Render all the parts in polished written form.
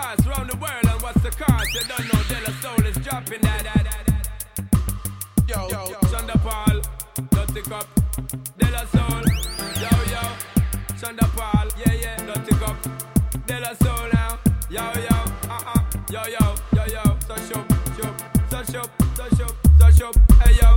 fast round the world, and what's the cost? You don't know De La Soul is dropping that. Yo, Shonda Paul, Dirty Cup, De La Soul. Yo, Shonda Paul, yeah, Dirty Cup, De La Soul now. Yo, so show, hey yo.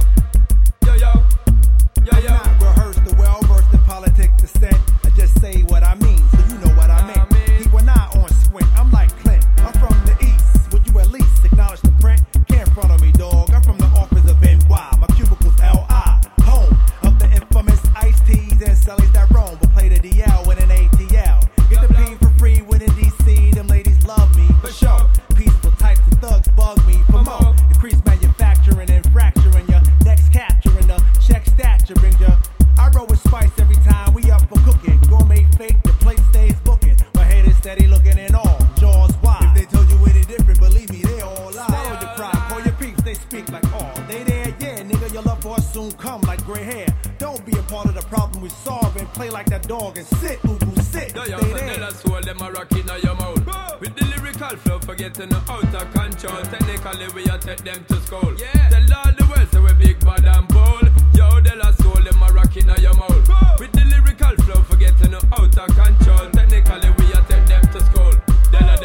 I'm not rehearsed or well versed in politics descent. I just say what I mean, so you know what I mean. Keep one eye on Squint, I'm like Clint. I'm from the east, would you at least acknowledge the print? Can't front on me, dog. I'm from the office of NY. My cubicle's LI, home of the infamous iced teas and cellies that roam, but play the DL with an ATL. Get the bean for free when in DC. Them ladies love me for sure. Peaceful types of thugs bug me for more. Increase manufacturing and fracturing your next capturing the check stature brings ya. I roll with spice every time we up for cooking. Gourmet fake, the place stays booking. My head is steady looking in all jaws wide. If they told you any different, believe me, they all lie. Swallow your pride, call your peeps, they speak like all. They there, yeah, nigga, your love for us soon come like gray hair. Don't be a part of the problem we solve and play like that dog and sit, sit. Yo, so De La Soul, them a rock in your mouth. With the lyrical flow, forgetting the out of control. Technically, we a take them to school. Yeah. Tell all the world, so we big, bad and bold. Yo, De La Soul, them a rock in your mouth. With the lyrical flow, forgetting the out of control. Technically, we a take them to school. Della.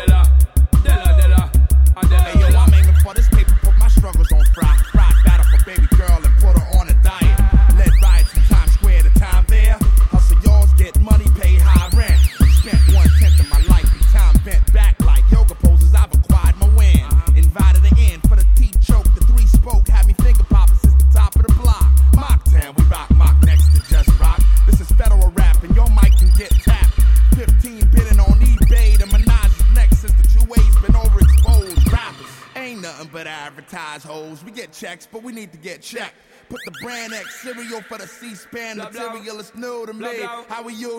Hey, yo, I'm aiming for this paper, put my struggles on fry. Fried batter for baby girl and put her on a diet. Led riots in Times Square, the time there. Hustle yours, get money, pay high rent. Spent 1/10 of my life in time bent back like yoga poses. I've acquired my win. Invited her in for the teeth choke. The 3-spoke had me finger popping since the top of the block. Mocktown, we rock next to just rock. This is federal rap and your mic can get tapped. 15 bidding on eBay to Minaj's next since the True Wave's been overexposed. Rappers ain't nothing but advertise hoes. We get checks, but we need to get checked. Put the brand X cereal for the C-SPAN material. It's new to me. How we use